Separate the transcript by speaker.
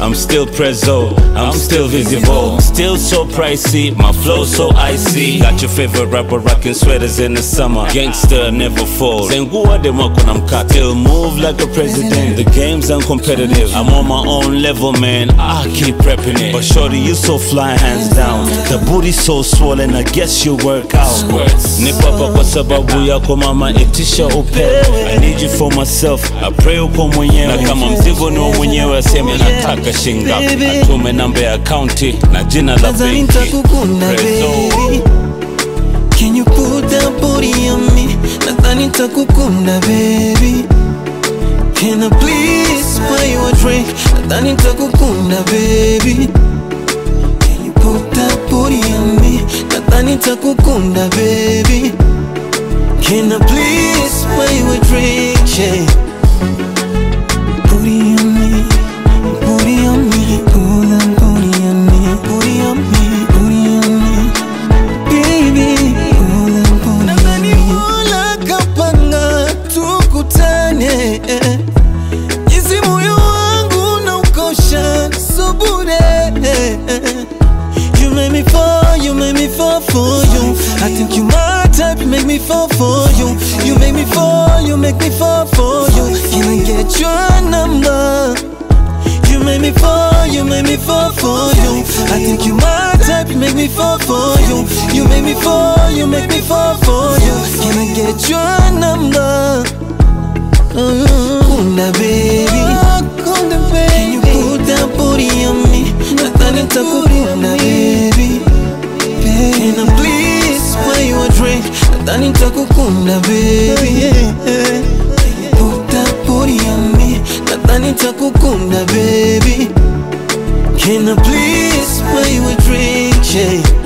Speaker 1: I'm still prezzo, I'm still visible. Still so pricey, my flow so icy. Got your favorite rapper rocking sweaters in the summer. Gangster never falls. Zenguwa de mwako na mkata. Still move like a president. The game's uncompetitive. I'm on my own level, man, I keep prepping it. But shorty, you so fly, hands down. The booty so swollen, I guess you work out. Nipapa kwa sababu yako mama, itisha upe. I need you for myself, I pray uko mwenyewe. Na kama mzigo ni mwenyewe, aseme nataka shingapi. Atume namba ya akaunti na jina la benki.
Speaker 2: Baby, can you put that booty on me? Nadhani nitakukunda baby. Can I please buy you a drink? Nadhani nitakukunda baby. Can you put that booty on me? Nadhani nitakukunda baby. Can I please buy you a drink? Yeah. Booty on me, booty on me, pull that booty on me, booty on me, booty on me, baby, pull that booty on me. Nadhani mola kapanga tukutane, jinsi moyo wangu na ukosha subure. You make me fall, you make me fall for you. I think you my type, make me fall for you. You make me fall, you make me fall for you. Can I get your number? You make me fall, you make me fall for you. I think you my type, make me fall for you. You make me fall, you make me fall for you. Can I get your number? Kunda baby, kunda baby. Can you put that booty on me? Nadhani nitakukunda baby. Can I please buy you a drink? Nadhani nitakukunda baby. Can you put that booty on me? Nadhani nitakukunda baby. Can I please buy you a drink? Yeah.